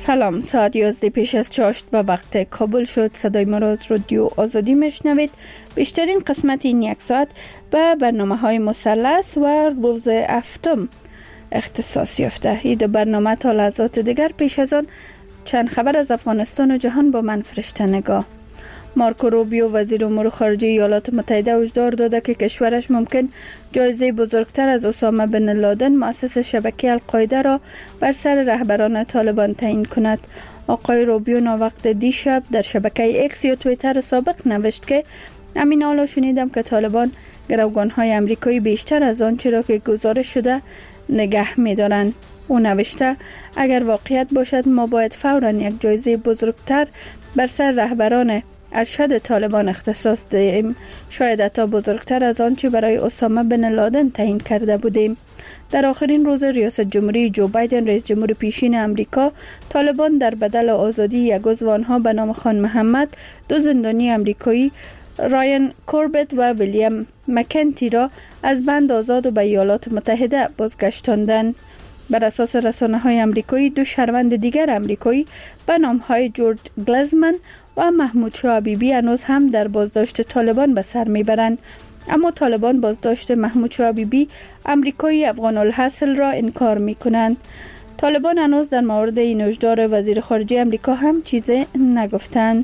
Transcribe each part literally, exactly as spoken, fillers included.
سلام، ساعت یازده پیش از چاشت به وقت کابل شد. صدای ما را از رادیو آزادی میشنوید. بیشترین قسمت این یک ساعت به برنامه های مثلث و روز هفتم اختصاص یافته. این دو برنامه تا لحظات دیگر. پیش از آن چند خبر از افغانستان و جهان با من فرشته نگاه. مارکو روبیو وزیر امور خارجه ایالات متحده هشدار داده که کشورش ممکن جایزه بزرگتر از اسامه بن لادن مؤسس شبکه القاعده را بر سر رهبران طالبان تعیین کند. آقای روبیو ناوقت دیشب در شبکه اکس یا توییتر سابق نوشت که همین حالا شنیدم که طالبان گروگان‌های امریکایی بیشتر از آنچه را که گزارش شده نگه می‌دارند. او نوشته اگر واقعیت باشد ما باید فوراً یک جایزه بزرگتر بر سر رهبران ارشد طالبان اختصاص دهیم، شاید حتی بزرگتر از آنچه برای اسامه بن لادن تعیین کرده بودیم. در آخرین روز ریاست جمهوری جو بایدن رئیس جمهور پیشین امریکا، طالبان در بدل آزادی یک عضو آنها به نام خان محمد دو زندانی امریکایی رایان کوربت و ویلیام مکنتی را از بند آزاد و به ایالات متحده بازگشتاندند. بر اساس رسانه‌های امریکایی دو شهروند دیگر امریکایی به نام‌های جورج گلزمن و محمود شاه حبیبی هنوز هم در بازداشت طالبان به سر میبرند، اما طالبان بازداشت محمود شاه حبیبی امریکایی افغان الاصل را انکار میکنند. طالبان هنوز در مورد این هشدار وزیر خارجه امریکا هم چیزی نگفتند.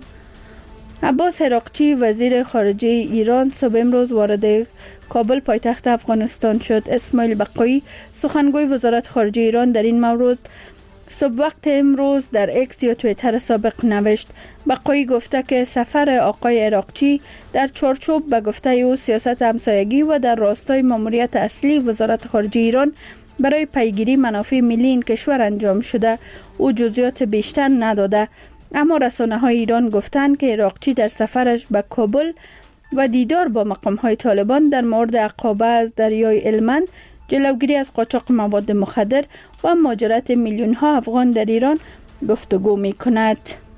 عباس عراقچی وزیر خارجه ایران صبح امروز وارد کابل پایتخت افغانستان شد. اسماعیل بقایی سخنگوی وزارت خارجه ایران در این مورد صبح وقت امروز در اکس یا توییتر سابق نوشت. بقایی گفته که سفر آقای عراقچی در چارچوب به گفته او سیاست همسایگی و در راستای ماموریت اصلی وزارت خارجه ایران برای پیگیری منافع ملی این کشور انجام شده. او جزئیات بیشتر نداده، اما رسانه‌های ایران گفتند که عراقچی در سفرش به کابل و دیدار با مقام‌های طالبان در مورد عقابه از دریای هلمند، جلوگیری از قاچاق مواد مخدر و مهاجرت میلیون ها افغان در ایران گفتگو می کند.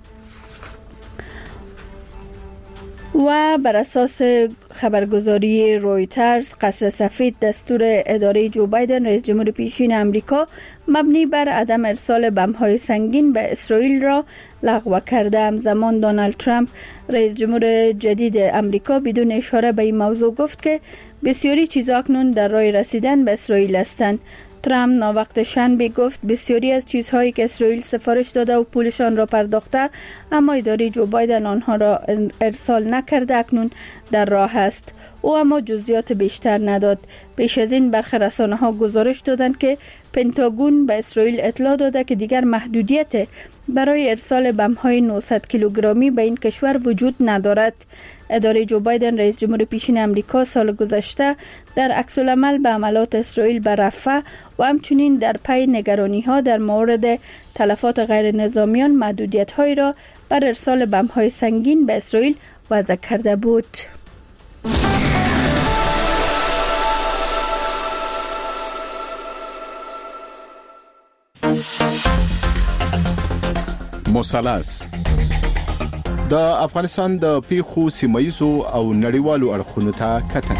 و بر اساس خبرگزاری رویترز، قصر سفید دستور اداره جو بایدن رئیس جمهور پیشین امریکا مبنی بر عدم ارسال بمب‌های سنگین به اسرائیل را لغو کرده. همزمان دونالد ترامپ رئیس جمهور جدید امریکا بدون اشاره به این موضوع گفت که بسیاری چیزا اکنون در راه رسیدن به اسرائیل هستند. ترامپ ناوقت شنبه گفت بسیاری از چیزهایی که اسرائیل سفارش داده و پولشان را پرداخته اما اداره جو بایدن آنها را ارسال نکرده اکنون در راه است. او اما جزئیات بیشتر نداد. پیش از این برخی رسانه‌ها گزارش دادند که پنتاگون به اسرائیل اطلاع داده که دیگر محدودیت برای ارسال بمب‌های نهصد کیلوگرمی به این کشور وجود ندارد. اداره جو بایدن رئیس جمهور پیشین امریکا سال گذشته در عکس‌العمل به حملات اسرائیل به رفح و همچنین در پی نگرانی‌ها در مورد تلفات غیر نظامیان محدودیت‌هایی را بر ارسال بمب‌های سنگین به اسرائیل وضع کرده بود. مثلث د افغانستان د پیښو سیمایزو او نړیوالو اړخونو ته کتنه.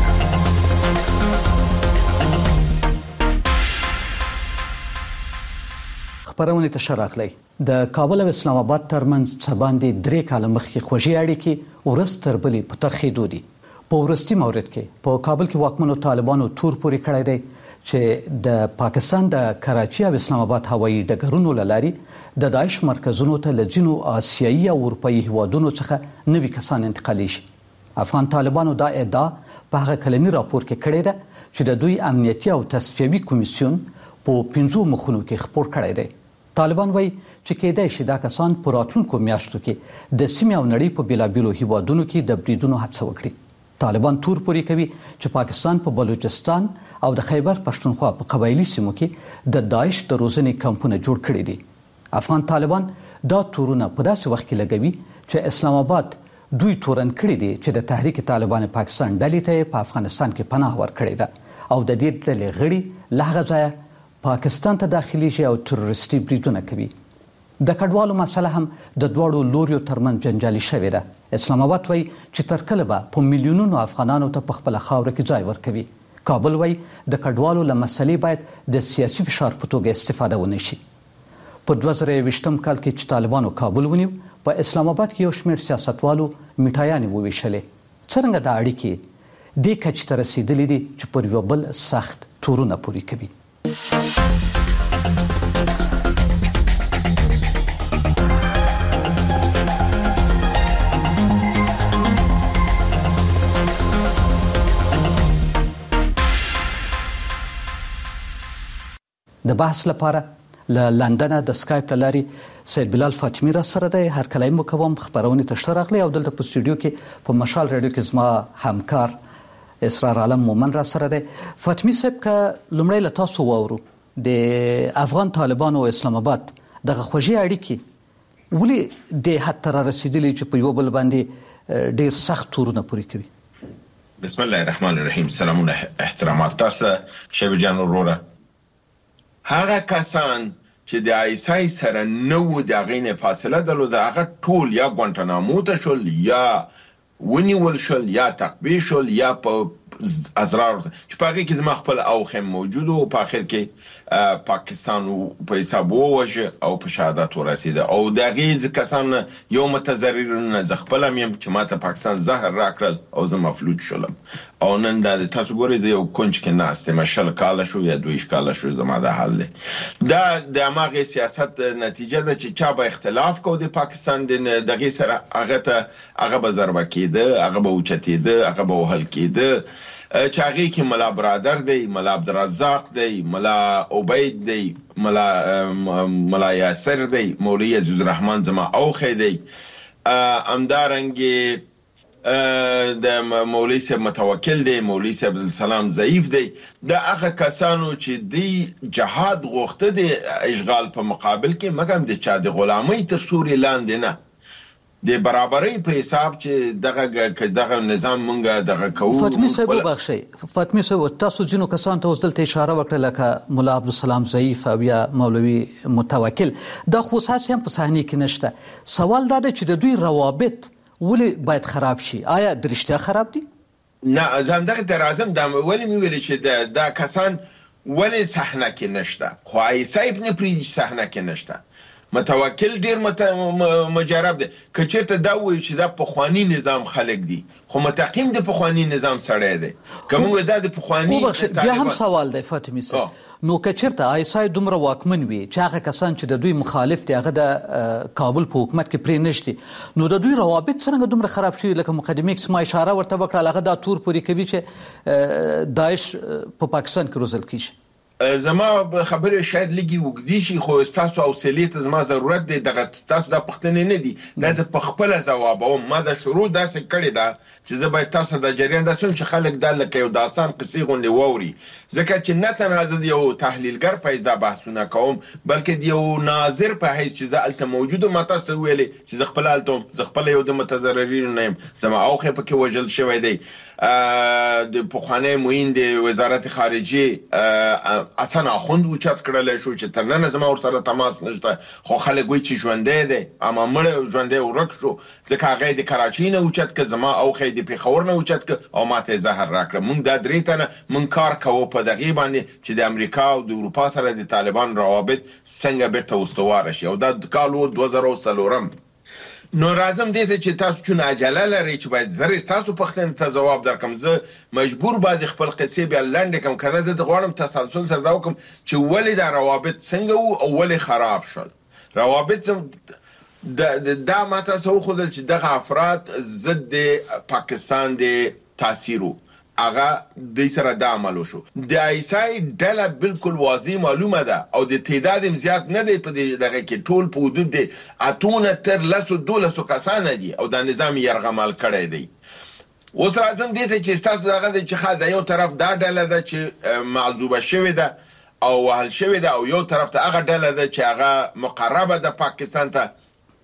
خبرونه ته شراغلی د کابل او اسلام آباد ترمنځ څه باندې درې کاله مخکې خوږې اړیکې ورځ تر بلې په ترخېدو دي. په وروستي مورد کې په کابل کې واکمنو طالبانو تور پورې کړی دی چې د پاکستان د کراچي او اسلام آباد هوایي ډګرونو له لارې د داعش مرکزونو ته له ځینو آسیایي او اروپایي هیوادونو څخه نوي کسان انتقالي شي. افغان طالبانو دا ادعا په هغه کلني راپور کې کړې ده چې د دوی امنیتي او تصفیوي کمیسیون په پنځو مخونو کې خپور کړی دی. طالبان وایي چې کېدای شي دا کسان په راتلونکو میاشتو کې د سیمې او نړۍ په بیلابیلو هیوادونو کې د بریدونو هڅه وکړي. طالبان تور پورې کوي چې پاکستان په بلوچستان او د خیبر پښتونخوا په قبایلی سیمو کې د داعش د روزنې کمپونه جوړ کړي دي. افغان طالبان دا تورونه په داسې وخت کې لګوي چې اسلام آباد دوی تورن کړي دي چې د تحریک طالبان پاکستان ډلې ته په افغانستان کې پناه ورکړي ده او د دې ډلې غړي له هغه ځایه پاکستان ته داخليږي او تروریستي بریدونه کوي. د کډوالو مسله هم د دوړو لوريو ترمن جنجالي شوې ده. اسلام آباد وایي چې تر کله به په میلیونونو افغانانو ته په خپل خاور کې ځای ورکوي. کابل وایي د کډوالو له مسلې باید د سیاسي فشار په توګه استفاده ونه شي. په دوه زره یوویشتم کال کې چې طالبانو کابل ونیو په اسلام آباد کې یو شمېر سیاستوالو میټایانې وویشلې. څرنګه دا اړیکې دې کچې ته رسېدلې دي چې پر یو بل سخت تورونه پورې کوي؟ د بحث لپاره له لندن د سکایپ لارې سید بلال فاطمی را سره دی. هر کله مو کوم خبرونه ته شرغلی او دلته په استودیو کې په مشال رادیو کې زما همکار اسرار عالم مومن را سره دی. فاطمی صاحب که لمړی له تاسو واورو د افغان طالبانو او اسلام آباد دغه خوږې اړیکې ولې د حد ته را رسېدلې چې په یو بل باندې ډېر سخت تورونه پورې کوي؟ بسم الله الرحمن الرحیم. سلامونه احترامات تاسو شبي جان وروره. هغه کسان چې د آیسای سره نو د غینه فاصله درلوده هغه ټول یا ګوانټانامو ته شول یا ونیول شول یا تقبیه شول یا په ازرار چې په هغه کې زما خپل اوخم موجود او په اخر کې پاکستان په حساب ووجه او په شهادت ورسیده او دغه کسان یو متضررون ز خپل مې چې ماته پاکستان زهر راکړل او زه مفلوج شولم او نن د تاسو ګورئ زه یو کونج کې ناسته مشل کاله شو یا دویش کاله شو زما د حل دا د اماغه سیاست نتیجه ده چې چا به اختلاف کو د پاکستان د دغه سره هغه ته هغه به ضربه کېده هغه به اوچتېده هغه به وهل کېده چې هغه کې ملا برادر دی ملا عبدالرزاق دی ملا عبید دی ملا ملا یاسر دی مولوی عزیز الرحمن زما اوخه دی امدارنګ د مولوی صاحب متوکل دی مولوی صاحب عبدالسلام ضعیف دی د هغه کسانو چې دی جهاد غوښته دی اشغال په مقابل کې مګم د چا د غلامۍ تر سوري لاندې نه د برابرۍ په حساب چې دغه دغه نظام مونږه دغه کوو. فاطمی صاحب وبخشي فاطمی صاحب تاسو ځینو کسان ته وزدلته اشاره وکړه لکه مولا عبدالسلام ضعیف او یا مولوی متوکل دا خصوصا هم په صحنه کې نشته. سوال دا دی چې د دوی روابط ولې باید خراب شي؟ آیا درشته خراب دي؟ نه زم دغه درازم د ولې مې ویل چې دا کسان ولې صحنه کې نشته خو ایسایب نه پری صحنه کې نشته. متوکل ډیر مت... مجرب دی که چیرته دا وایي چې دا پخوانی نظام خلق دي خو متقیم د پخوانی نظام سره دی کومه دا د پخوانی بیا هم سوال دی فاطمی صاحب نو که چیرته آیسای دومره واکمن وي چې هغه کسان چې د دوی مخالف دي هغه د کابل په حکومت کې پرې نشدي نو د دوی روابط څنګه دومره خراب شوي لکه مقدمه کې ما اشاره ورته وکړه هغه دا تور پورې کوي چې داعش په پاکستان کې روزل کیږي. زما خبره شاید لګي وګدي شي خو تاسو حوصله ته زما ضرورت دی دغه تاسو د پښتنې نه دي دا زه په خپل ځواب او ما د شروع داسې کړی دا چې زه باید تاسو د جریان داسوم چې خلک د لکه یو داستان قصې غونډې ووري ځکه چې نه تنها زه یو تحلیلګر په حیث دا بحثونه کوم بلکې یو ناظر په حیث چې زه الته موجود ما تاسو ویلې چې زه خپل الته زه خپل یو د متضررین نه یم زما اوخه پکې وجل شوی دی د پخوانی موین د وزارت خارجه حسن اخوند اوچت کړل شو چې تر نن زما ور سره تماس نشته خو خلک وایي چې ژوندې دی اما مړ ژوندې ورک شو ځکه هغه د کراچۍ نه اوچت ک زما اوخه د پیښور نه اوچت ک او ماته زهر راکړه مونږ د درې تنه مونږ کار کوو په دغه باندې چې د امریکا او د اروپا سره د طالبان روابط څنګه بیرته واستوار شي او د کالو دوه زره څلورم نو راځم دې ته چې تاسو چون عجله لري چې باید زری تاسو پښتنه ته جواب درکم زه مجبور بازي خپل قصې بیا لاندې کوم کنه زه د غواړم تسلسل سره دا وکم چې ولې دا روابط څنګه وو او ولې خراب شول روابط د دا ماته سو خدل چې دغه افراد ضد پاکستان د تاثیرو هغه د سره د عملو شو د ایسای ډله بالکل واضح معلومه ده او د تعداد زیات نه دی په دغه کې ټول په حدود دي اتونه تر لسو دولسو کسان دي او د نظام يرغمل کړی دی. اوس راځم دې ته چې تاسو دغه چې خاله یو طرف دا ډله ده چې معذوبه شوی ده او وهل شوی ده او یو طرف ته هغه ډله ده چې هغه مقربه ده پاکستان ته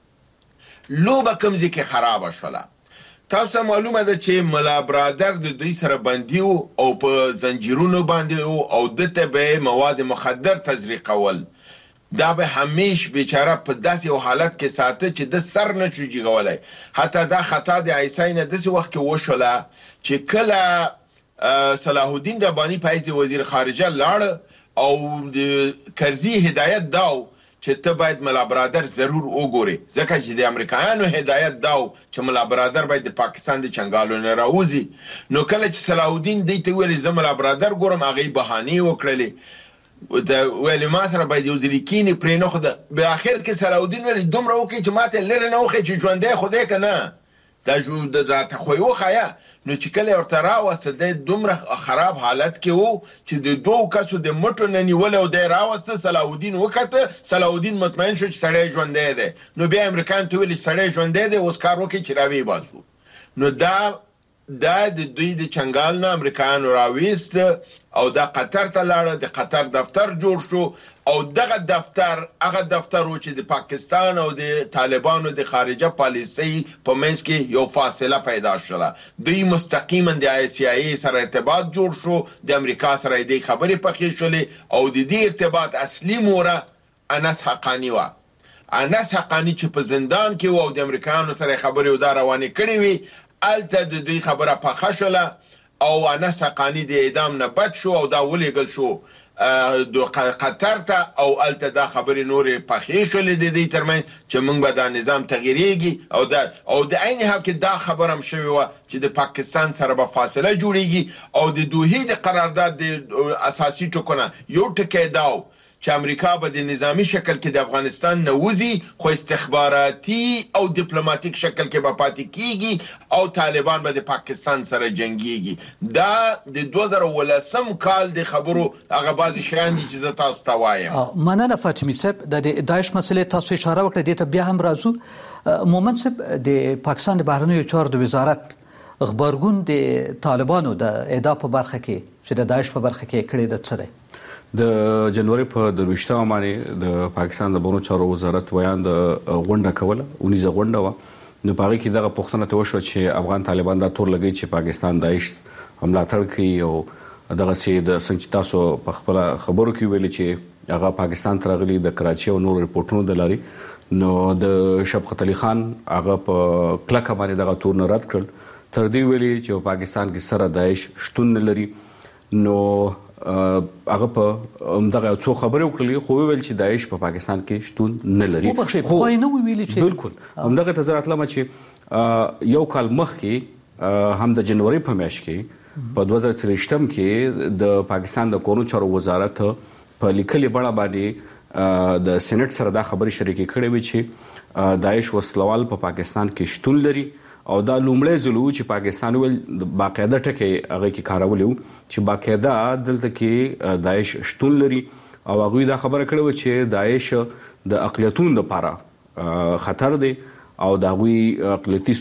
لوبه کوم ځکه خراب شوله. تاسو معلومه ده چې ملا برادر د دوی سره بندي او په زنجیرونو باندې او دته به مواد مخدر تزریقول دا به همیش بیچاره په داسې یو حالت کې ساته چې د سر نه چوجي غولای حتی دا خطا د عیسی نه داسې وخت کې وشوله چې کله صلاح الدین ربانی په حیث وزیر خارجه لاړ او د کرزي هدایت داو چې ته باید ملا برادر ضرور وګوري، ځکه چې د امریکایانو هدایت داو چې ملا برادر باید د پاکستان د چنګالو نه راوځي. نو کله چې صلاح الدین دې ته ویل زه ملا برادر ګورم، هغه بهانه وکړلې د ویل ما سره باید یو ځل کینی پرې نه خو به اخر کې صلاح الدین ویل دومره وکړي چې ماته لره نه وخی چې ژوندې خدای کنه دا جو د راته خو یو خیا. نو چې کله ورته راوسته د دومره خراب حالت کې وو چې د دوه کسو د مټو نه نیول او د راوسته صلاح الدین وکړه. صلاح الدین مطمئن شو چې سړی ژوندې ده. نو بیا امریکایان ته ویل سړی ژوندې ده، اوس کار وکړي چې راوي باسو. نو دا دا د دوی د چنګال نه امریکایانو راويست او دا قطر ته لاړه، د قطر دفتر جوړ شو او دغه دفتر هغه دفتر و چې د پاکستان او د طالبانو د خارجه پالیسي په منځ کې یو فاصله پیدا شوه. دوی مستقیما د آی سی آی سره ارتباط جوړ شو، د امریکا سره د خبرې پخې شولې او د دې ارتباط اصلي موره انس حقانی و. انس حقانی چې په زندان کې و او د امریکایانو سره خبرې ودا روانې کړې وي، الته د دوی خبره پخه شوله او انس حقانی د اعدام نه بچ شو او دا ولېږل شو د قطر ته او الته دا خبرې نورې پخې شولې د دې ترمنځ چې موږ به دا نظام تغییرېږي او دا او د عین حال کې دا خبره هم شوې وه چې د پاکستان سره به فاصله جوړېږي او د دوحې د قرارداد د اساسي ټکو نه یو ټکی دا و چې امریکا به د نظامی شکل کې د افغانستان نه وځي، خو استخباراتي او ډیپلوماټیک شکل کې به پاتې کیږي او طالبان به د پاکستان سره جنگيږي. دا د دوه زره ولسم کال د خبرو هغه بعضی شیان دي چې زه تاسو ته وایم. مننه فاطمي صاحب. د داعش مسلې تاسو اشاره وکړه، دې ته بیا هم راځو. مومن صاحب، د پاکستان د بهرنیو چارو د وزارت خبرګون د طالبانو د اعدام په برخه کې چې د داعش په برخه کې کړی د څه دی؟ د جنوري په درویشتمه باندې د پاکستان د بهرنیو چارو وزارت ویان د غونډه کوله، اونیزه غونډه وه. نو په هغې کې دغه پوښتنه ته وشوه چې افغان طالبان دا تور لګوي چې پاکستان داعش ملاتړ کوي او دغسې د څنګه چې تاسو په خپله خبرو کې ویلي چې هغه پاکستان ته راغلي د کراچي او نور رپورټونو د لارې. نو د شفقت علي خان هغه په کلکه باندې دغه تور نه رد کړل، تر دې ویلي چې په پاکستان کې سره داعش شتون نه لري. نو هغه په دغه څو خبرې وکړلې، خو ویل چې داعش په پاکستان کې شتون نه لري. خو نه ویلي چې بالکل همدغه ته زه راتلم چې یو کال مخکې هم د جنوري په میاشت کې په دوه زره څلوېښتم کې د پاکستان د کورنیو چارو وزارت په لیکلې بڼه باندې د سېنات سره دا خبرې شریکې کړې وې چې داعش وسلوال په پاکستان کې شتون لري او دا لومړی ځل و چې پاکستان ویل باقاعده ټکی هغه کې کارولی و چې باقاعده دلته کې داعش شتون لري او هغوی دا خبره کړې وه چې داعش د اقلیتونو دپاره خطر دی او د هغوی اقلیتي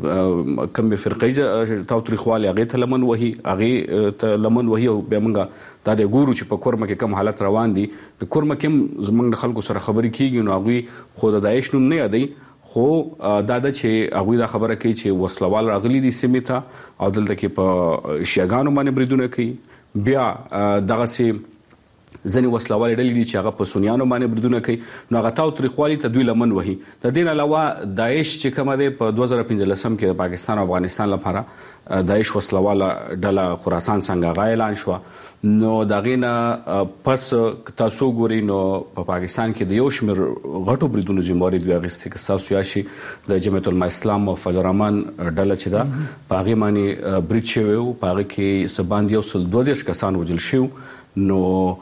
کومې فرقیزه تاوتریخوالی هغې ته لمن وهي هغې ته لمن وهي او بیا موږ دا دی ګورو چې په کورمه کې کوم حالت روان دي. د کورمه کې هم زموږ د خلکو سره خبرې کېږي نو هغوی خو د داعش نوم نه یادوي، خو دا ده چې هغوی دا خبره کوي چې وسلوال راغلي دي سیمې ته او دلته کې په شیعاګانو باندې بریدونه کوي. بیا دغسې ځینې وسلوالې ډلې دي چې هغه په سنیانو باندې بریدونه کوي، نو هغه تاوتریخوالي ته دوی لمن وهي. د دې نه علاوه داعش چې کومه دی په دوه زره پنځلسم کې د پاکستان او افغانستان لپاره داعش وسلواله ډله خراسان څنګه هغه اعلان شوه. نو د هغې نه پس تاسو ګورئ نو په پاکستان کې د یو شمېر غټو بریدونو ذمواري دوی اخیستې، که ستاسو یاد شي د جمعیت الاسلام او فضل الرحمن ډله چې ده په هغې باندې برید شوی و، په هغې کې څه باندې یو سل دوه دېرش کسان وژل شوي، نو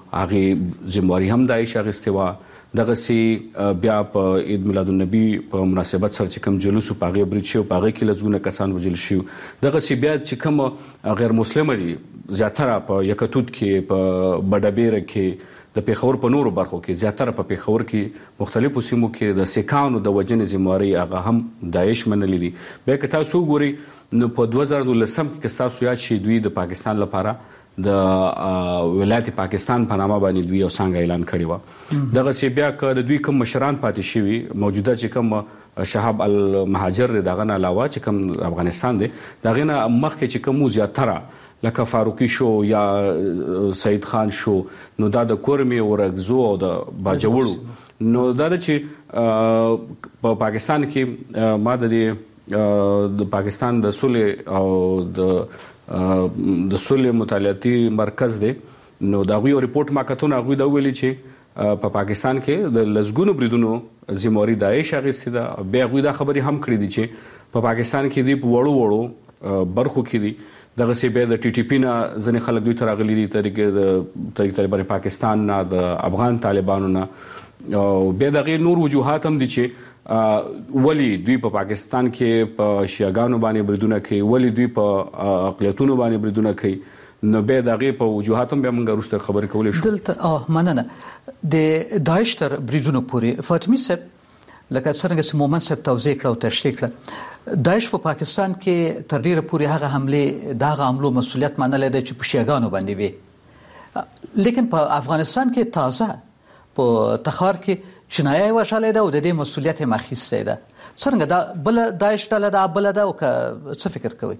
هغې ذمواري هم داعش اخیستې وه. دغسې بیا په عید میلاد النبي په مناسبت سره چې کوم جلوس و په هغې برید شوی، په هغې کې لسګونه کسان وژل شوي. دغسې بیا چې کوم غیر مسلمه دي زیاتره په یکتوت کې، په بډابیره کې، د پېښور په نورو برخو کې، زیاتره په پېښور کې مختلفو سیمو کې د سیکانو د وژنې ذمواري هغه هم داعش منلي دي. بیا که تاسو وګورئ نو په دوه زره دولسم کې که ستاسو یاد شي دوی د پاکستان لپاره د ولایت پاکستان په نامه باندې دوی یو څانګه اعلان کړې وه. دغسې بیا که د دوی کوم مشران پاتې شوي موجوده چې کوم شهاب المهاجر دی، د هغه نه علاوه چې کوم افغانستان دی، د هغې نه مخکې چې کوم زیاتره لکه فاروقي شو یا سعید خان شو، نو دا د کورمې ورکزو او د باجوړو، نو دا ده چې په پاکستان کې ما د دې د پاکستان د صلح او د د صلح مطالعاتي مرکز دی، نو د هغوی یو ریپورټ ما کتونه، هغوی دا ویلي چې په پاکستان کې د لزګونو بریدونو ذمہواری داعش اخیستې ده. بیا هغوی دا خبرې هم کړې دي چې په پاکستان کې دوی په وړو وړو برخو کې دي دغسې بیا د ټي ټي پي نه ځینې خلک دوی ته راغلي دي طریق د طالبان پاکستان نه د افغان طالبانو نه. او بیا د هغې نور وجوهات هم دي چې ولې دوی په پاکستان کې په شیعاګانو باندې بریدونه کوي، ولې دوی په اقلیتونو باندې بریدونه کوي. نو بیا د هغې په وجوهات هم بیا موږ وروسته خبرې کولی شو. دلته مننه د داعش تر بریدونو پورې فاطمي صاحب لکه څرنګه چې مومن صاحب توضیح کړه او تشریح کړه، داعش په پاکستان کې تر ډیره پورې هغه حمله د هغه حملو مسؤلیت منلی دی چې په شیعاګانو باندې وي، لیکن په افغانستان کې تازه په تخار کې چینایي وشلې ده او د دې مسؤلیت یې اخیستی ده. څرنګه دا بله داعش ډله ده بله ده او که څه فکر کوئ؟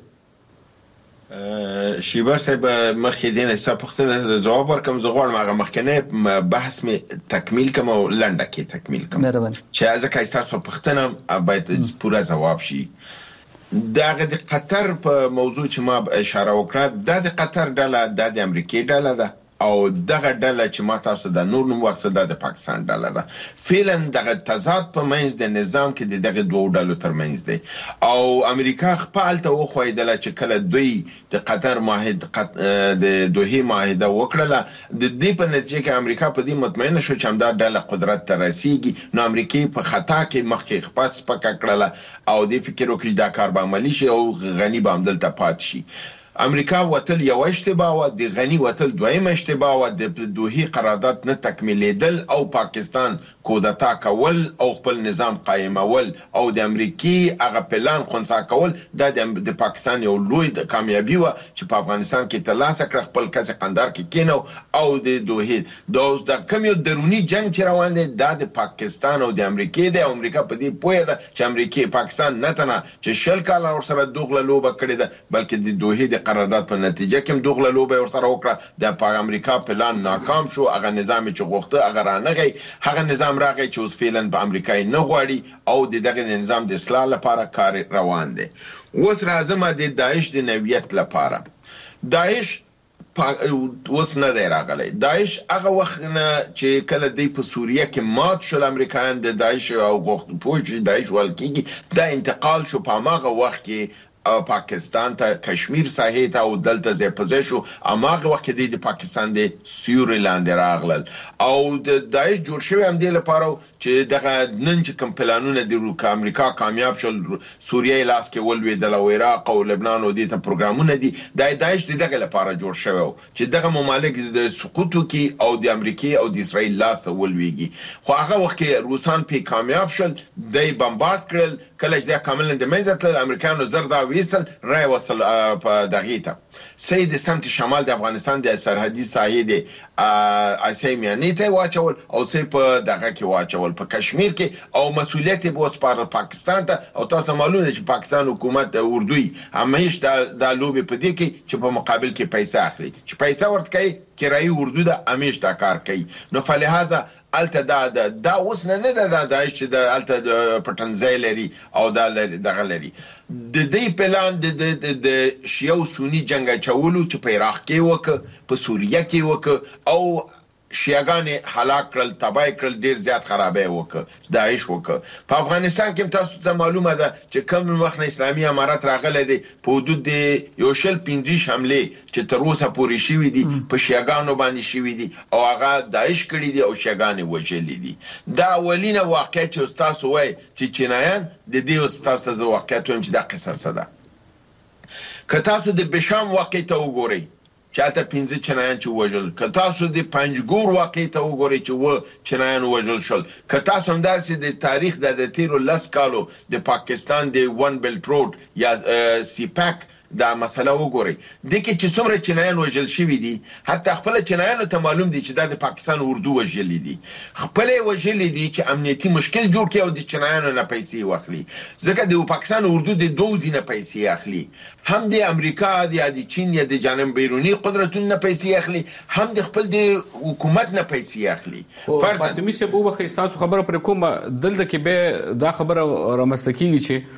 شیبر صاحب مخکې دې نه ستا پوښتنه ځواب ورکړم. زه غواړم هغه مخکنی بحث مې تکمیل کړم او لنډه کې تکمیل کړم چې ځکه ستاسو پوښتنه باید پوره ځواب شي. دغه د قطر په موضوع چې ما اشاره وکړه، دا د قطر ډله دا د امریکای ډله ده او دغه ډله چې ما تاسو د نور نوم واخیسته دا د پاکستان ډله ده. فعلا دغه تضاد په منځ د نظام کې د دغه دوو ډلو ترمنځ دی او امریکا خپل هلته وښودله چې کله دوی د قطر معاهده د دوحې معاهده وکړله، د دې په نتیجه کې امریکا په دې مطمئنه شو چې همدا ډله قدرت ته رسیږي. نو امریکای په خطا کې مخکې خپل سپکه کړله او دې فکر وکړي دا کار به عملي شي او غني به همدلته پاتې شي. امریکا وتل یو اشتباه و، د غنی وتل دویم اشتباه و، د دوحې قرارداد نه تکمیلیدل او پاکستان کودتا کول او خپل نظام قائمول او د امریکای هغه پلان خنثی کول دا د پاکستان یو لوی کامیابی و چې په افغانستان کې ترلاسه کړ. خپل کس قندار کې کینو او د دوحې د کوم یو درونی جنگ چې روان دی دا د پاکستان او د امریکای دی. امریکا په دې پوهه ده چې امریکای پاکستان نه تنه چې شل کاله ورسره دوغله لوبه کړې ده بلکې د دوحې د قرارداد په نتیجه کې دوغله لوبه ورسره وکړه. د په امریکا پلان ناکام شو، هغه نظام چې غوښته هغه رانغی، هغه نظام راغی چې اوس فعلا په امریکا نه غواړي او د دغه نظام د اصلاح لپاره کار روان دی. اوس راځم د داعش د نوعیت لپاره. داعش اوس نه دی راغلی. داعش هغه وخت نه چې کله دی په سوریه کې مات شول امریکایان د داعش او غوښت پوه داعش ول کېږي دا انتقال شو په هغه وخت کې او پاکستان ته کشمیر ساحې ته او دلته ځای په ځای شو. هماغه وخت کې د پاکستان د سیوري لاندې راغلل او د داعش جوړ شوی هم دې لپاره چې دغه نن چې کوم پلانونه د امریکا کامیاب شول، سوریه لاس کې ولوېدل او عراق او لبنان او دې ته پروګرامونه دي، دا داعش دغه لپاره جوړ شوی چې دغه ممالک د سقوط وکړي او د امریکای او د اسرائیل لاس ولوېږي. خو هغه وخت کې روسان په کامیاب شول، دای بمبارد کړل. کله چې دا کامل د منځ تل امریکایانو زر دا ویستل رای وصل په دغه ته سید سمت شمال د افغانستان د سرحدي ساحې د اسیا میانې ته واچول او سې په دغه کې واچول په کشمیر کې او مسؤلیت به وسپارل پاکستان ته. او تاسو معلومه ده چې پاکستان حکومت اردوی همیش د لوبې په دې کې چې په مقابل کې پیسې اخلي، چې پیسې ورته کوي کرایي اردو ده همیش دا کار کوي. نو فلهذا الته دا دا دا اوس نه نه دا دا چې د الته پټنځای لري او دا دغه لري. د دې پلان د د شیعو سنی جنگ چولو چې په عراق کې وک، په سوریه کې وک او شیعاګان هلاک کړل، تباہ کړل، ډیر زیات خرابې وک، داعش وک. په افغانستان کې تاسو ته معلومه ده چې کوم وخت اسلامي امارات راغله دي په حدود د یو شل پنځه حمله چې تر اوسه پورې شوې دي په شیعاګانو باندې شوې دي او هغه داعش کړی دي او شیعاګان وژلې دي. دا اولینه واقعه چې تاسو وای چې چینایان د دې تاسو ته واقعیت هم چې دا قصه ده. که تاسو د بشام واقع ته وګورئ چاته پنځه چنایان چې وژل، که تاسو د پنجګور واقع ته وګورئ چې و چنایان وژل شول، که تاسو هم داسې د تاریخ د تیرو لس کالو د پاکستان د ون بیلټ روډ یا سی پاک دا مسله وګورئ د کې چې څومره چینایان وژل شوي دي، حتی خپل چینایانو ته معلوم دي چې دا د پاکستان اردو وژلي دي، خپل وژلي دي چې امنیتي مشکل جوړ کړي او د چینایانو نه پیسې واخلي. ځکه د پاکستان اردو د دوه ځینې پیسې اخلي، هم د امریکا یا د چین یا د جانب بیرونی قدرتونو نه پیسې اخلي، هم د خپل د حکومت نه پیسې اخلي. فاطمي صاحب وبخښئ ستاسو خبره پر کومه دلته کې به دا خبره رامنځته کیږي چې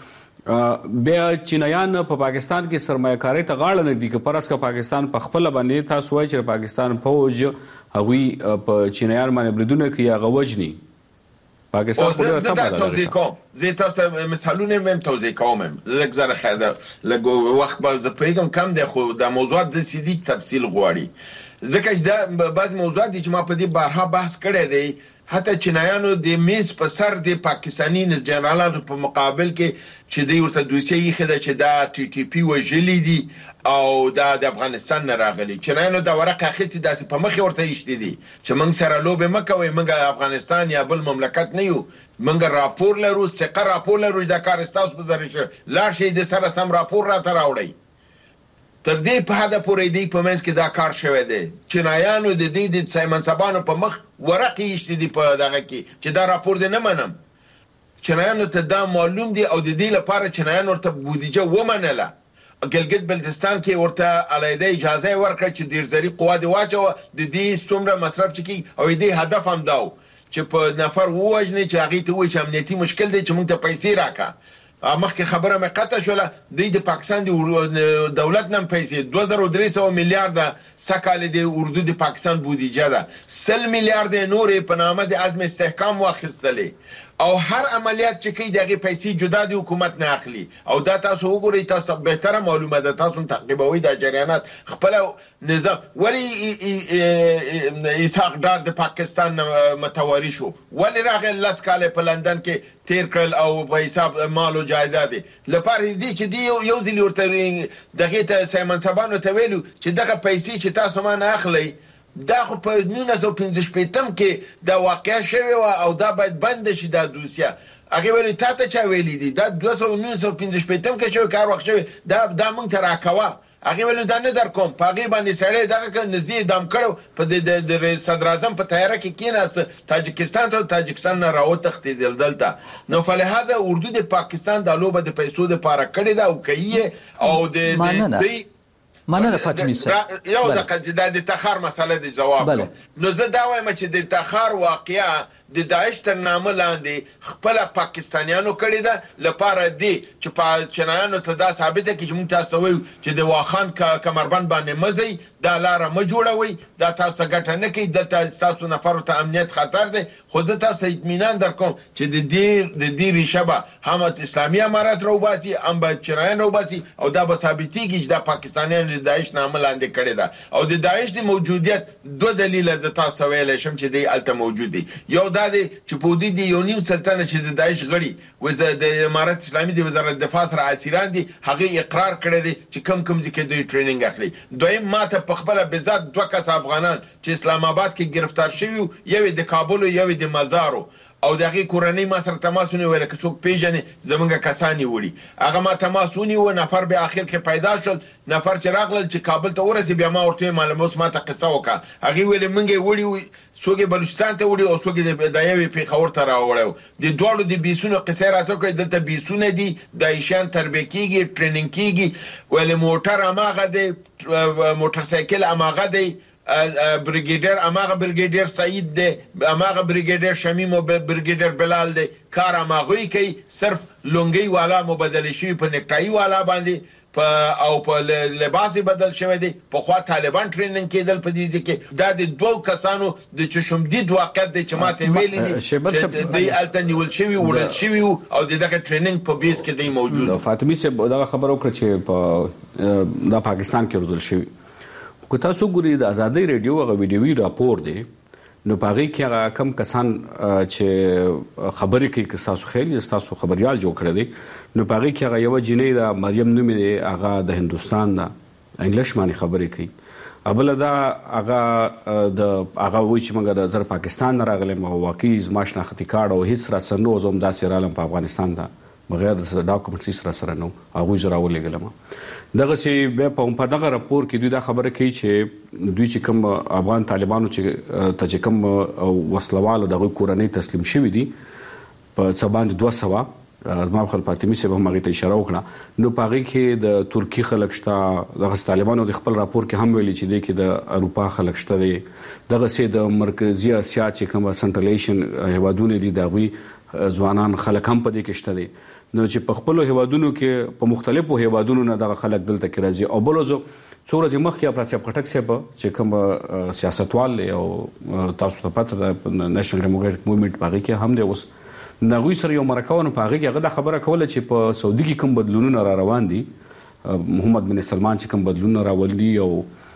بیا چینایان په پاکستان کې سرمایه‌کاري ته غاړه نږدي که پرس که پاکستان په خپل باندې تاسو وایي چې پاکستان فوج هغوی په چینایان باندې بریدونه کوي هغه وجني پاکستان خو ډېر کم توضیح کوم زه تاسو مثالونه مم توضیح کوم لږ زره خاله لږ وخت به زه پیغام کم دی خو د موضوعات د سیدی تفصیل غواړي ځکه چې دا بعض موضوعات دي چې ما په دې بارها بحث کړی دی حتی چینایانو د میز په سر د پاکستانی نس جنرالانو په مقابل کې چې دوی ورته دوسیه یې خده چې دا ټي ټي پی وژلي دي او دا د افغانستان نه راغلي چینایانو دا ورقه اخیستې داسې په مخ ورته ایښتې دي چې موږ سره لوبې مه کوئ موږ افغانستان یا بل مملکت نه یو موږ راپور لرو ثقه راپور لرو دا کار ستاسو په ذریعه شوی لاړ شئ د سره سم راپور راته راوړئ تر دې په حده پورې دی په منځ کې دا کار شوی دی چینایانو د دې د سیمنصبانو په مخ ورقې ایښتې دي په دغه کې چې دا راپور دی نه منم چینایانو ته دا معلوم دی او د دې لپاره چینایان ورته بودیجه ومنله ګلګت بلتستان کې ورته علیحده اجازه ورکړه چې ډیرزري قوا دی واچوه د دې څومره مصرف چکي او دې هدف هم داو چې په نفر ووجني چې هغه ته وایي چې امنیتي مشکل دی چې موږ ته پیسې راکا مخکې خبره مې قطع شوله د پاکستان د دولت نن پیسې دوه زره درې سوه میلیارډ سکهال د اردو د پاکستان بودیجه ده سل میلیارډ نورې په نامه د عزم استحکام واخیستلې او هر عملیات چې کوي دغه پیسې جدا د حکومت نه اخلي او دا تاسو وګورئ تاسو بهتره معلومه ده تاسو تعقیبوي د جریانات خپل نظام ولی اسحاق ډار د پاکستان متواری شو ولی راغی لاس کاله په لندن کې تیر کړل او په حساب مال او جایداد لپاره دي چې دی یو ځل ورته دغه ته سیمنصبانو ته ویلو چې دغه پیسې چې تاسو ما نه اخلي دا خو په نولس سوه پنځه شپېتم کې دا واقع شوی او دا باید بند شي دا دوسیه هغه ویلي تا ته چا ویلي دي دا نولس سوه پنځه شپېتم کې شوی کار وخت شوی دا دا موږ ته راکوه هغه ویلي دا نه در کوم په هغې باندې سړی دغه نږدې دام کړو په د صدر اعظم په طیاره کې کېناست تاجکستان ته تاجکستان نه راوتښتېدل دلته نو فلهذا اردو د پاکستان دا لوبه د پیسو دپاره کړې ده او کوي او د دوی مننه فاطمي صاحب یو د د تخار مسله د جواب نو زه دا وایم چې د تخار واقعیا د داعش تر نامه لاندې خپل پاکستانیانو کړی ده لپاره دی چې په چینایانو ته دا ثابته کړي چې موږ تاسو وایو چې د واخان کمربند باندې مزي دا لاره م جوړوي دا تاسو ګټه نه کوي د تاسو نفر ته امنیت خطر دی خو زه تاسو اطمینان درکوم چې د دې د دې ریشبه هم اسلامي امارات روباسي هم به چینایان روباسي او دا به ثابتېږي چې د پاکستانیانو د داعش نامه لاندې کړی ده او د داعش د موجودیت دوه دلیل زه تاسو ویلی شم چې دی الته موجود دی یو دا دی چې په دې دی یو نیم سلطنه چې د داعش غړي وزارت د امارات اسلامي د وزارت دفاع سره اسیران دي هغه اقرار کړی دی چې کم کم ځکه دوی ټریننګ اخلي دویم ماته په خپل بذات دوه کس افغانان چې اسلام آباد کې گرفتار شوی یو د کابل او یو د مزارو او دغه کورنۍ ما سره تماسونه ویل که څوک پیژنې زمونږ کسانی وړي هغه ما تماسونی و نفر به اخر کې پیدا شول نفر چې راغلل چې کابل ته ورسې بیا ما ورته معلومات ما ته قصه وکړه هغه ویل منګه وړي څوک بلوچستان ته وړي او څوک د دایوي پیښور ته راوړو د دوړو د بیسونو قصه راته کوي دلته بیسونه دي د ایشان تربیه کیږي ټریننګ کیږي ول موټر اماغه دی موټر سایکل اماغه دی بریګیډر اماغه بریګیډر سعید دی اماغه بریګیډر شمیم او بریګیډر بلال دی کار اماغوي کوي صرف لونګي والا مبادله شي په نکټای والا باندې په او په لباس بدل شوی دی په خوا طالبان ټریننګ کېدل په دې کې دا د دوه کسانو د چشمدید واقع د چماته ویلي دي چې د الټنیول شوی ورل شوی او دغه ټریننګ په بیس کې دی موجود فاطمی صاحب دا خبر وکړه چې په د پاکستان کې ورزل شوی کو تاسو ګورئ د ازادي رادیو غو ویډیوي راپور دی نو پاره کې هغه کم کسان چې خبرې کوي که تاسو خیال تاسو خبريال جوړ کړی دی نو پاره کې هغه یو جنې دا مریم نوم دی هغه د هندستان دا انګلیش باندې خبرې کوي ابل دا هغه د هغه وی چې موږ د زر پاکستان نه راغلي مو واقعي زماش نه ختی کارت او هیڅ را سنو زوم داسې رالم په افغانستان دا بغیر د ډاکومنټس سره سره نو هغه زرا ولګلم دغه سي په دغه راپور کې دوی دا خبره کوي چې دوی چې کوم افغان طالبانو چې ته کوم وسلوال دغه کورنۍ تسلیم شوی دي په سباند دوه سوا زما خپل فاطمی صاحب هم غوښته اشاره وکړه نو پاره کې د ترکی خلک شته دغه طالبانو د خپل راپور کې هم ویلي چې د کې د اروپا خلک شته دغه سي د مرکزی اسیا چې کوم سنټرل ایشین هیوادونه دي دغه ځوانان خلک هم په دې کې شته دي نو چې په خپل هیوادونو کې په مختلفو هیوادونو نه دغه خلک دلته کې راځي او بلوزو څو ورځې مخکې افراسیاب خټک صاحب چې کوم سیاستوال او تاسو ته پته ده نېشنل ډیموکراټک موومېنټ په هغه کې هم دی اوس نغوی سره یو مرکه ونه په هغه کې هغه د خبره کوله چې په سعودي کې کوم بدلونونه را روان دي محمد بن سلمان چې کوم بدلونونه راولي او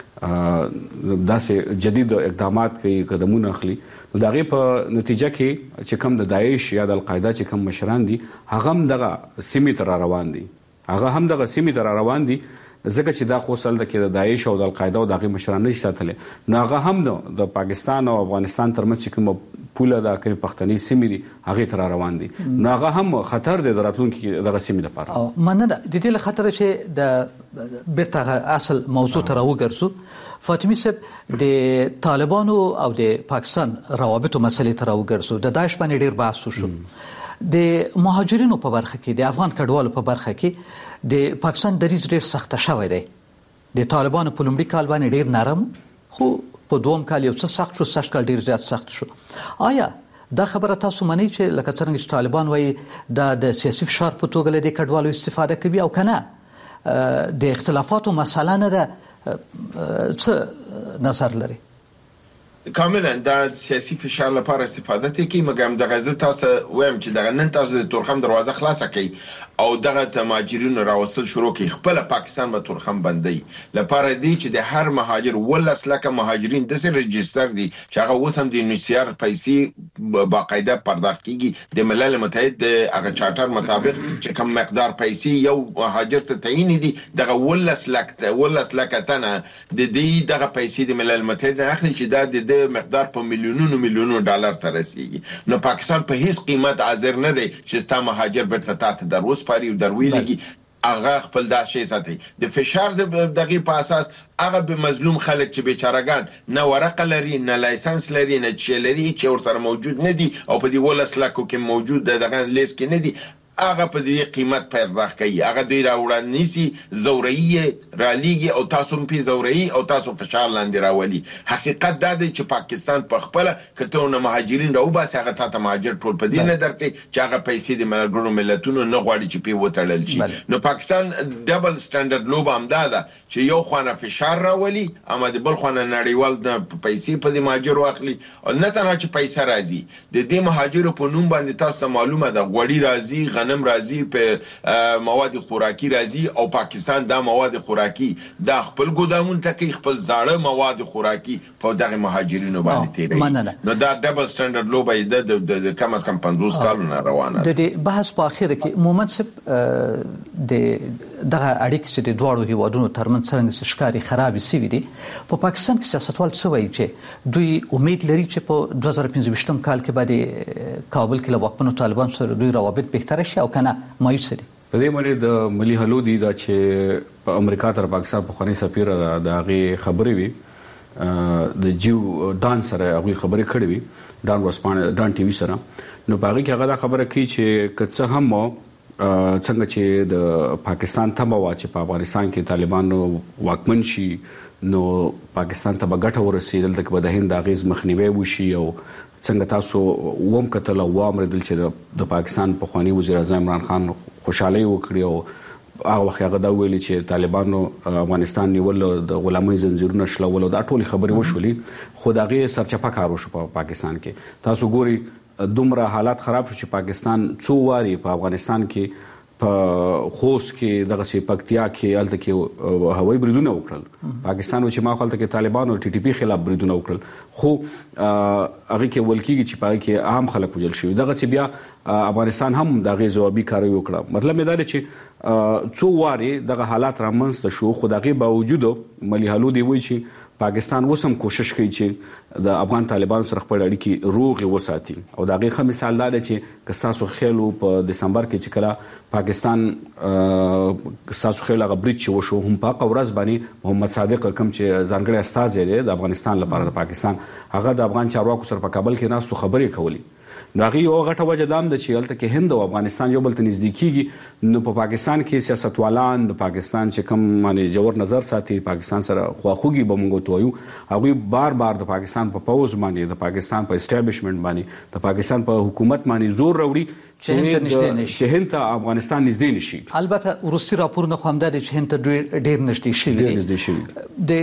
داسې جدید اقدامات کوي قدمونه اخلي نو د هغې په نتیجه کې چې کوم د داعش یا د القاعده چې کوم مشران دي هغه هم دغه سیمې ته را روان دي هغه هم دغه سیمې ته را روان دي ځکه چې دا خو سل د کې د داعش او د القاعده او د هغې مشران نه ساتلې نو هغه هم د پاکستان او افغانستان ترمنځ چې کومه پوله ده کومې پښتني سیمې دي هغې ته را روان دي نو هغه هم خطر دی د راتلونکي دغه سیمې لپاره مننه د دې له خطره چې د بیرته اصل موضوع ته راوګرځو فاطمي صاحب د طالبانو او د پاکستان روابطو مسلې ته راوګرځو د داعش باندې ډېر بحث وشو د مهاجرینو په برخه کې د افغان کډوالو په برخه کې د پاکستان دریځ ډېر سخته شوی دی د طالبانو په لومړي کال باندې ډېر نرم خو په دوم کال یو څه سخت شو سږ کال ډېر زیات سخت شو آیا دا خبره تاسو منئ چې لکه څرنګه چې طالبان وایي دا د سیاسي فشار په توګه له دې کډوالو استفاده کوي او که نه د اختلافاتو مسله نه ده څه نظر لري کاملا دا سیاسي فشار لپاره استفاده کوي مګر د غزه تاسو وایم چې دغه نن تاسو د تورخم دروازه خلاصه کړي او دغه مهاجرینو راوستل شروع کړي خپل پاکستان به تورخم بندي لپاره دی چې د هر مهاجر ولس لکه مهاجرین د سر رجستر دي چې هغه اوس هم د انیسیار پیسې باقاعده پرداخت کیږي د ملل متحد د هغه چارټر مطابق چې کوم مقدار پیسې یو مهاجر ته تعین دي دغه ولس لکه ولس لکه تنه د دې دغه پیسې د ملل متحد اخلي چې دا د مقدار په میلیونونو میلیونونو ډالر ته رسیږي نو پاکستان په هیڅ قیمت حاضر نه دی چې ستا مهاجر بیرته تاته در وسپاري او در ویلېږي هغه خپل دا شی ساتي د فشار د دغې په اساس هغه به مظلوم خلک چې بیچارهګان نه ورقه لري نه لایسنس لري نه چې لري چې ورسره موجود نه دي او په دې ولس لکو کې موجود دغه لیست کې نه دي هغه په دې قیمت پرداخت کوي هغه دوی راوړل نيسي زوري رالیږي او تاسو په زوري او تاسو فشار لاندې راولي حقیقت دا دی چې پاکستان په خپل کته نه مهاجرین راو باسي هغه ته مهاجر ټول په دې نه درته چې هغه پیسې د ملګرو ملتونو نه غواړي چې په وټړل شي نو پاکستان ډبل سټانډرډ لوب هم دا ده چې یو خوانه فشار راولي اما د بل خوانه نړیوال د پیسې په دې مهاجر واخلي او نه تنها چې پیسې راځي د دې مهاجر په نوم باندې تاسو معلومه ده غوړی راځي غنم راځي په مواد خوراکي راځي او پاکستان دا مواد خوراکي د خپل ګودامون ته کې خپل زاړه مواد خوراکي په دغه مهاجرینو باندې تیري نو دا ډبل سټانډرډ لوبه د کم از کم پنځوس کالونه روانه ده د دې بحث په اخر کې مومن صاحب د دغه اړیکې چې د دواړو هیوادونو ترمنځ څنګه ښکاري خراب شوي دي په پاکستان کې سیاستوال څه وایي چې دوی امید لري چې په دوه زره پنځه ویشتم کال کې به کابل کې له واکمنو طالبان سره دوی روابط بهتر شي او کنه مایوس دي په دې باندې د ملي حلو دي دا چې په امریکا تر پاکستان په خوني سفیر د هغه خبرې وي د جیو ډان سره هغه خبرې کړې وي ډان وسپانه ډان ټي وي سره نو په هغه کې هغه خبره کوي چې کڅ هم څنګه چې د پاکستان ته مو چې په افغانستان کې طالبانو واکمن شي نو پاکستان ته به ګټه ورسېدل دلته به د هند اغیز مخنیوي وشي او څنګه تاسو ووم کتل او امر دل چې د پاکستان په خواني وزیر اعظم عمران خان خوشحالي وکړي او هغه وخت هغه دا ویلي چې طالبانو افغانستان نیول د غلامۍ زنجیرونه شلول دا ټول خبرې وشولې خو دغه سرچپه کار وشو په پاکستان کې تاسو ګوري دومره حالات خراب شو چې پاکستان څو واري په افغانستان کې په خوست کې دغه سي پکتیا کې الته کې هوایي بریدونه وکړل پاکستان چې ما خپل کې طالبانو ټي ټي پی خلاف بریدونه وکړل خو هغه کې ولکیږي چې پای کې عام خلک وجل شي دغه سی بیا افغانستان هم دغه جوابي کاروي وکړه مطلب دا دی چې څو واري دغه حالات رامنځته شو خو دغه باوجود ملي حلو دی وایي چې پاکستان وسم کوشش کوي چې د افغان طالبانو سره خپل اړیکې روغ وساتي او دا غي خمه مثال دا دی چې کستاسو خېلو په دسمبر کې چې کله پاکستان کستاسو خېل هغه بریټ وشو هم په قورز باندې محمد صادق کوم چې ځانګړی استاد دی د افغانستان لپاره د پاکستان هغه د افغان چارواکو سره په کابل کې ناستو خبرې کولې نو هغه یو غټه وجه دام د چې هلته کې هند او افغانستان یو بل ته نږدې کیږي نو په پاکستان کې سیاستوالان د پاکستان چې کوم باندې جوړ نظر ساتي پاکستان سره خواخوږي به موږ ته وایو هغه بار بار د پاکستان په پوز باندې د پاکستان په اسټابلیشمنت باندې د پاکستان په حکومت باندې زور راوړي چې هند ته افغانستان نږدې نشي. البته ورستي راپورونه خو هم د هند ته ډېر نږدې شوي دي.